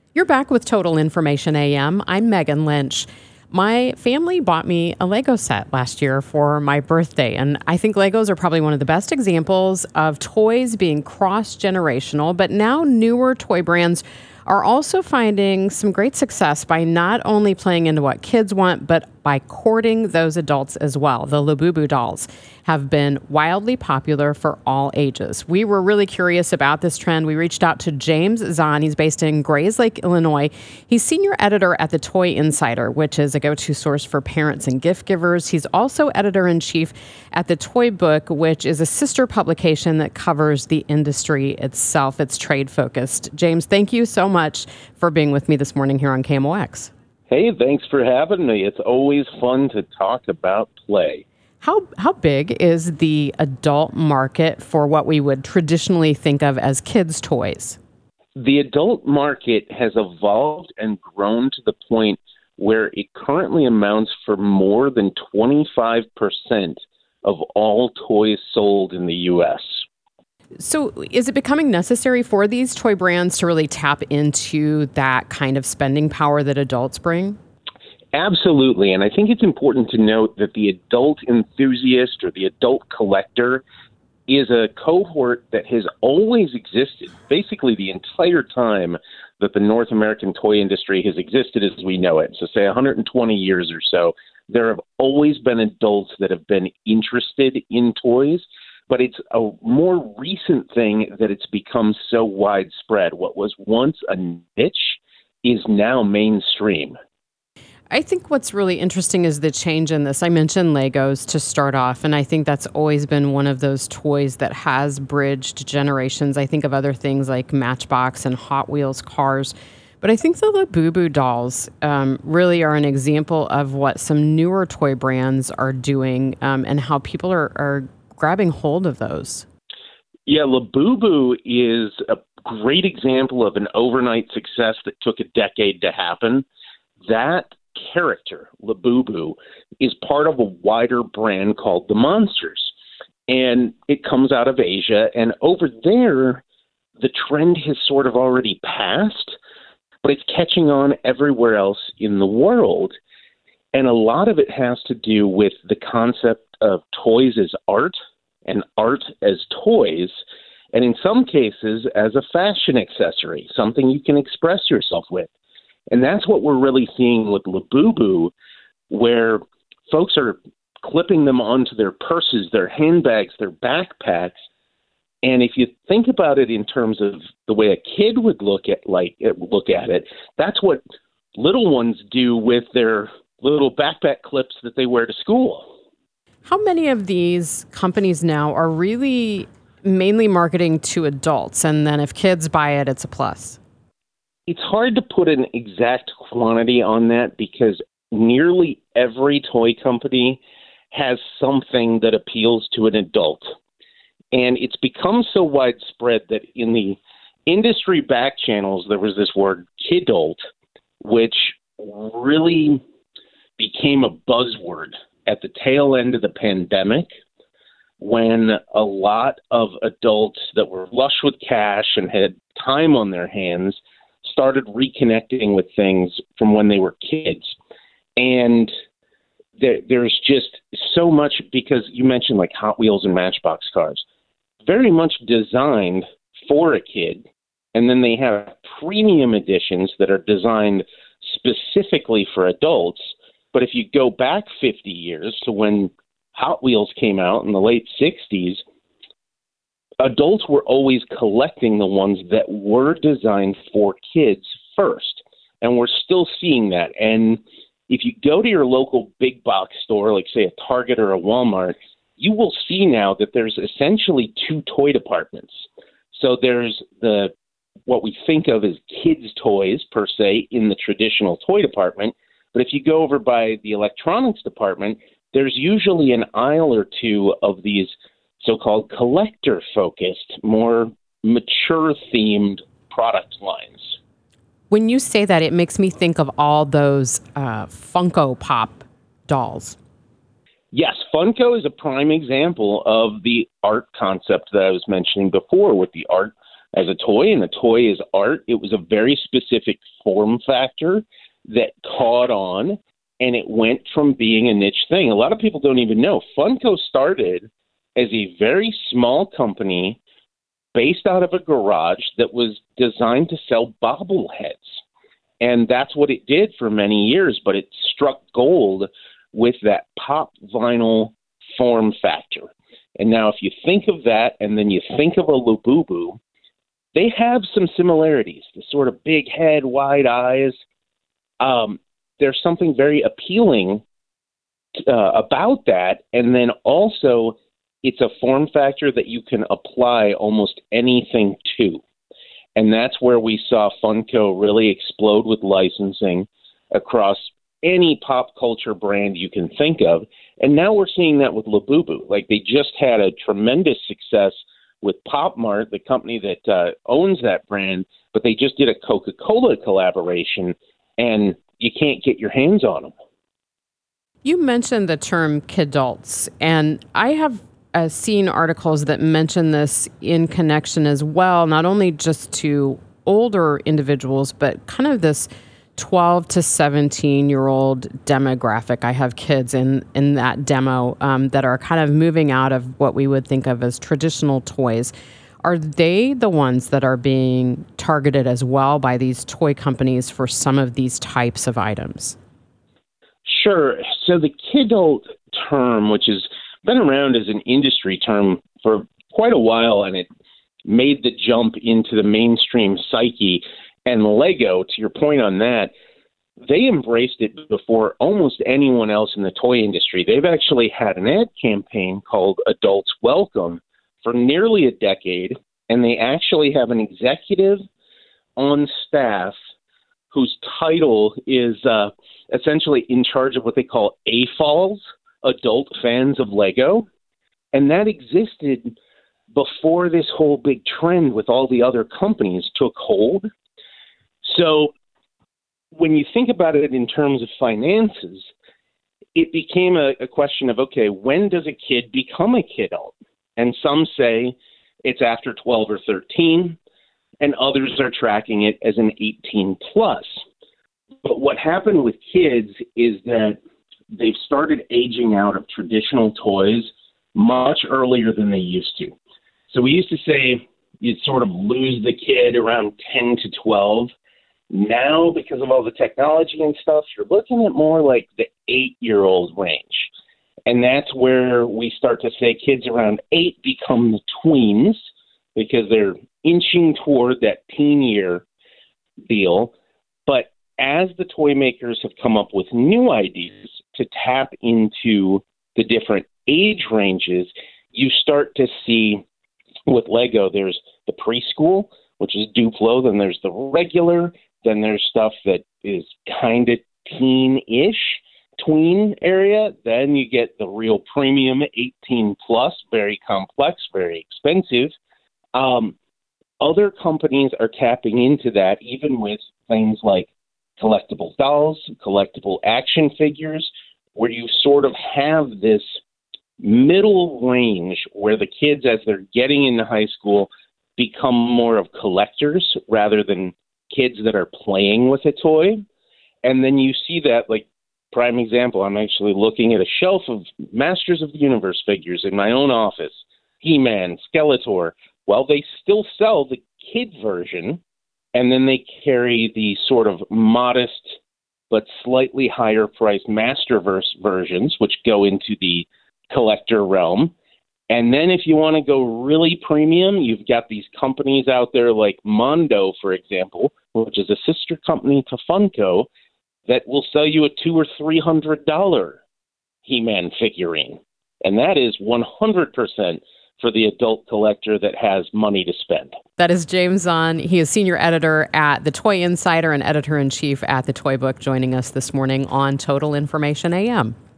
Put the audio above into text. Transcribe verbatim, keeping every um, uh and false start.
You're back with Total Information A M. I'm Megan Lynch. My family bought me a Lego set last year for my birthday, and I think Legos are probably one of the best examples of toys being cross-generational, but now newer toy brands are also finding some great success by not only playing into what kids want, but by courting those adults as well. The Labubu dolls have been wildly popular for all ages. We were really curious about this trend. We reached out to James Zahn. He's based in Grayslake, Illinois. He's senior editor at the Toy Insider, which is a go-to source for parents and gift givers. He's also editor-in-chief at the Toy Book, which is a sister publication that covers the industry itself. It's trade-focused. James, thank you so much for being with me this morning here on K M O X. Hey, thanks for having me. It's always fun to talk about play. How how big is the adult market for what we would traditionally think of as kids' toys? The adult market has evolved and grown to the point where it currently amounts for more than twenty-five percent of all toys sold in the U S. So is it becoming necessary for these toy brands to really tap into that kind of spending power that adults bring? Absolutely. And I think it's important to note that the adult enthusiast or the adult collector is a cohort that has always existed, basically the entire time that the North American toy industry has existed as we know it. So say one hundred twenty years or so, there have always been adults that have been interested in toys. But it's a more recent thing that it's become so widespread. What was once a niche is now mainstream. I think what's really interesting is the change in this. I mentioned Legos to start off, and I think that's always been one of those toys that has bridged generations. I think of other things like Matchbox and Hot Wheels cars. But I think the Labubu dolls um, really are an example of what some newer toy brands are doing um, and how people are, are grabbing hold of those. Yeah, Labubu is a great example of an overnight success that took a decade to happen. That character, Labubu, is part of a wider brand called the Monsters. And it comes out of Asia. And over there, the trend has sort of already passed, but it's catching on everywhere else in the world. And a lot of it has to do with the concept of toys as art and art as toys, and in some cases as a fashion accessory, something you can express yourself with. And that's what we're really seeing with Labubu, where folks are clipping them onto their purses, their handbags, their backpacks. And if you think about it in terms of the way a kid would look at like look at it, that's what little ones do with their little backpack clips that they wear to school. How many of these companies now are really mainly marketing to adults, and then if kids buy it, it's a plus? It's hard to put an exact quantity on that because nearly every toy company has something that appeals to an adult. And it's become so widespread that in the industry back channels, there was this word kidult, which really became a buzzword at the tail end of the pandemic, when a lot of adults that were flush with cash and had time on their hands started reconnecting with things from when they were kids. And there, there's just so much, because you mentioned like Hot Wheels and Matchbox cars, very much designed for a kid. And then they have premium editions that are designed specifically for adults. But if you go back fifty years to when Hot Wheels came out in the late sixties, adults were always collecting the ones that were designed for kids first. And we're still seeing that. And if you go to your local big box store, like say a Target or a Walmart, you will see now that there's essentially two toy departments. So there's the what we think of as kids' toys, per se, in the traditional toy department. But if you go over by the electronics department, there's usually an aisle or two of these so-called collector-focused, more mature-themed product lines. When you say that, it makes me think of all those uh, Funko Pop dolls. Yes, Funko is a prime example of the art concept that I was mentioning before, with the art as a toy, and a toy is art. It was a very specific form factor that caught on, and it went from being a niche thing. A lot of people don't even know. Funko started as a very small company based out of a garage that was designed to sell bobbleheads. And that's what it did for many years, but it struck gold with that pop vinyl form factor. And now if you think of that and then you think of a Labubu, they have some similarities. The sort of big head, wide eyes. Um, there's something very appealing uh, about that. And then also, it's a form factor that you can apply almost anything to. And that's where we saw Funko really explode with licensing across any pop culture brand you can think of. And now we're seeing that with Labubu. Like, they just had a tremendous success with Pop Mart, the company that uh, owns that brand, but they just did a Coca-Cola collaboration, and you can't get your hands on them. You mentioned the term kidults, and I have uh, seen articles that mention this in connection as well, not only just to older individuals, but kind of this twelve to seventeen year old demographic. I have kids in, in that demo um, that are kind of moving out of what we would think of as traditional toys. Are they the ones that are being targeted as well by these toy companies for some of these types of items? Sure. So the kidult term, which has been around as an industry term for quite a while, and it made the jump into the mainstream psyche. And Lego, to your point on that, they embraced it before almost anyone else in the toy industry. They've actually had an ad campaign called Adults Welcome for nearly a decade, and they actually have an executive on staff whose title is uh, essentially in charge of what they call A F O Ls, Adult Fans of Lego, and that existed before this whole big trend with all the other companies took hold. So when you think about it in terms of finances, it became a, a question of, okay, when does a kid become a kidult? And some say it's after twelve or thirteen, and others are tracking it as an eighteen plus. But what happened with kids is that they've started aging out of traditional toys much earlier than they used to. So we used to say you'd sort of lose the kid around ten to twelve. Now, because of all the technology and stuff, you're looking at more like the eight-year-old range. And that's where we start to say kids around eight become the tweens because they're inching toward that teen year deal. But as the toy makers have come up with new ideas to tap into the different age ranges, you start to see with Lego, there's the preschool, which is Duplo, then there's the regular, then there's stuff that is kind of teen-ish, tween area. Then you get the real premium eighteen plus, very complex, very expensive. Um, other companies are tapping into that, even with things like collectible dolls, collectible action figures, where you sort of have this middle range where the kids, as they're getting into high school, become more of collectors rather than kids that are playing with a toy. And then you see that, like, prime example, I'm actually looking at a shelf of Masters of the Universe figures in my own office. He-Man, Skeletor. Well, they still sell the kid version, and then they carry the sort of modest but slightly higher priced Masterverse versions, which go into the collector realm. And then if you want to go really premium, you've got these companies out there like Mondo, for example, which is a sister company to Funko, that will sell you a two or three hundred dollar He-Man figurine, and that is one hundred percent for the adult collector that has money to spend. That is James Zahn. He is senior editor at The Toy Insider and editor in chief at The Toy Book, joining us this morning on Total Information A M.